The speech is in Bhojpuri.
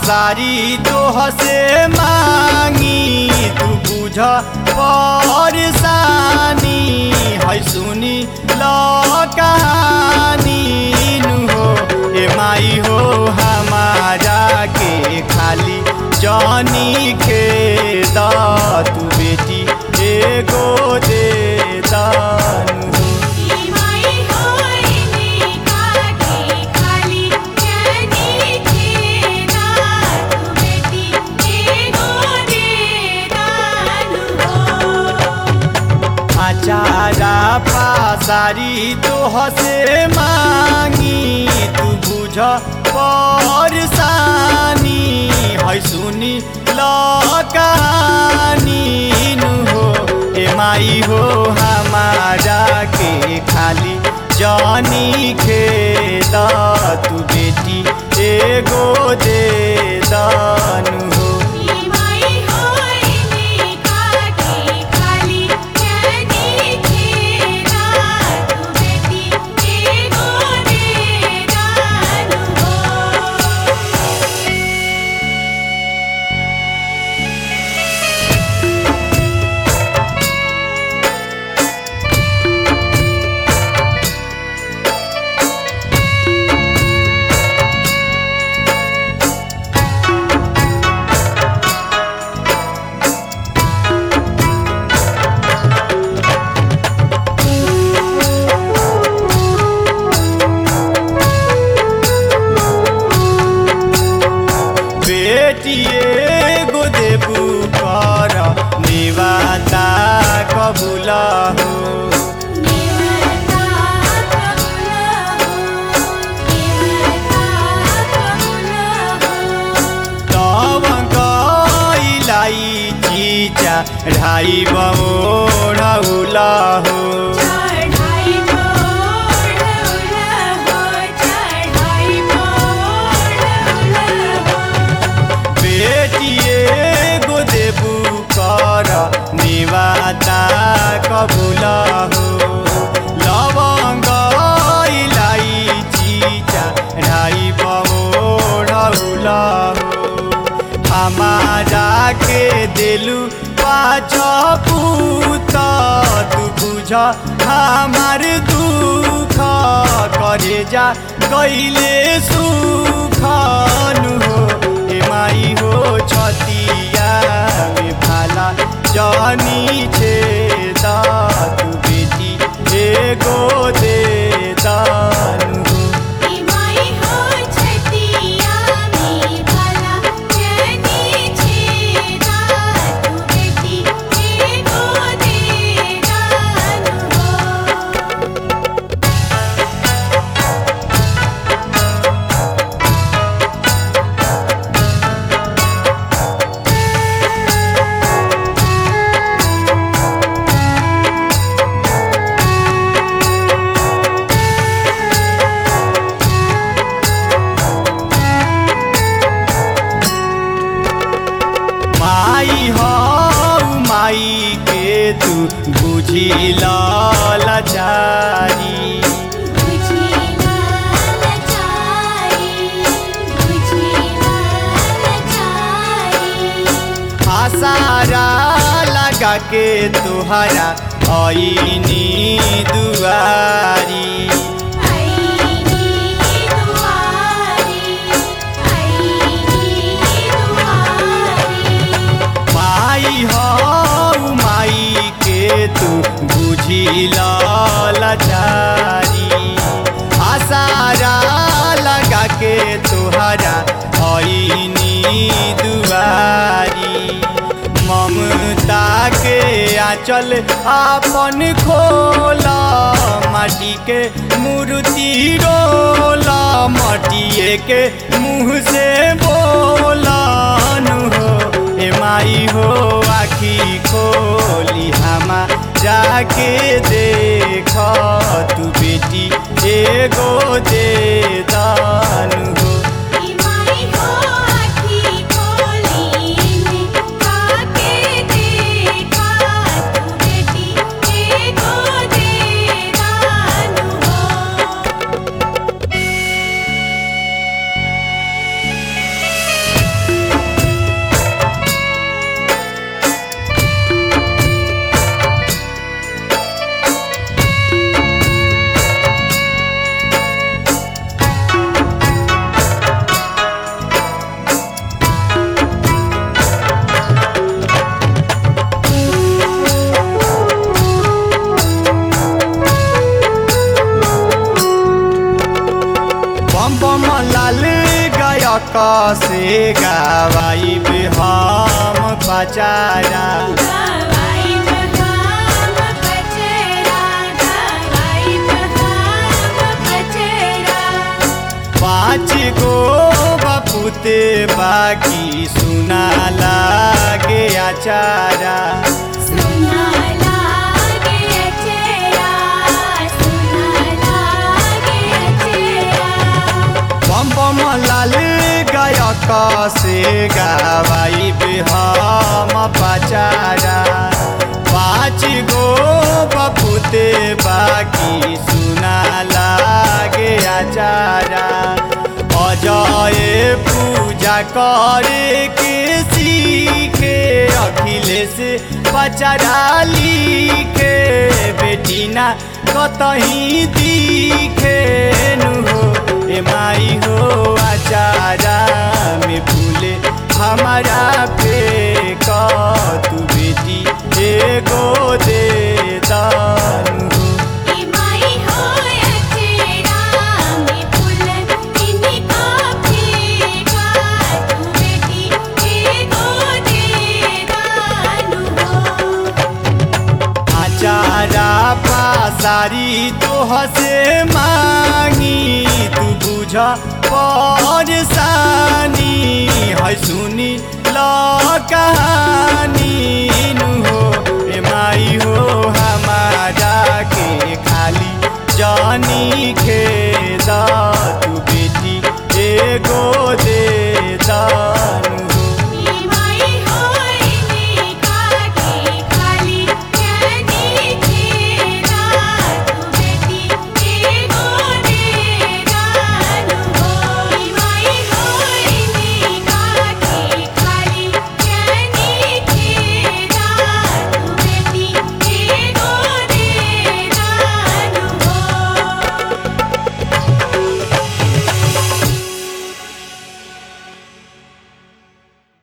पासारी तोह से मांगी तू बुझ परेशानी है सुनी ल कहानी नु हो ए माई हो हमारा के खाली जानी खेद तू बेटी एगो दे दानु हो। चारा पासारी तोह से मांगी तू बुझ परेशानी है सुनी ल कहानी नु हो ए माई हो हमारा के खाली जानी खेद तू बेटी एगो दे दानु हो। एगो देबू कर निवाता कबूल हो तब गईलाई चीचा ढाई बमोढ़ौल हो एगो देबू कर निवाता कबूल हो लवंग इलायची चढ़ाई बमोढ़ौल हो हमारा के दिलू पाँच पूत तू बुझ हमार दुख करे जा कैले सुखनु हो ए माई हो छतिया में भाला जानी छेद तू बेटी एगो दे दानु हो। माई हो माई के तू बुझी लाचारी आसारा लगा के तुहरा आईनी दुआरी माई हो माई के तू बुझी लाचारी आसारा लगा के तुहरा आईनी दुआरी ममता के आंचल आपन खोला माटी के मूर्ति रोला माटिए के मुँह से बोलानु हो ए माई हो आखी खोली हमा जाके देख तू बेटी एगो दे दानु हो। गायक से गावाइब हम पचारा। पाँच गो बपुते बाकी सुना लागे आचारा। बम लाल गायक से गावाइब हम पचारा। पाँच गो बपुते बाकी सुना लागे आचारा। अजय पूजा करे के सीखे अखिलेश पचारा लिखे। बेटी ना कतही दिखे नु ए माई हो आचारा में फूले हमारा पे तू बेटी एगो दे दान हो। आचारा पासारी तोह से मांगी तू बुझ परेशानी।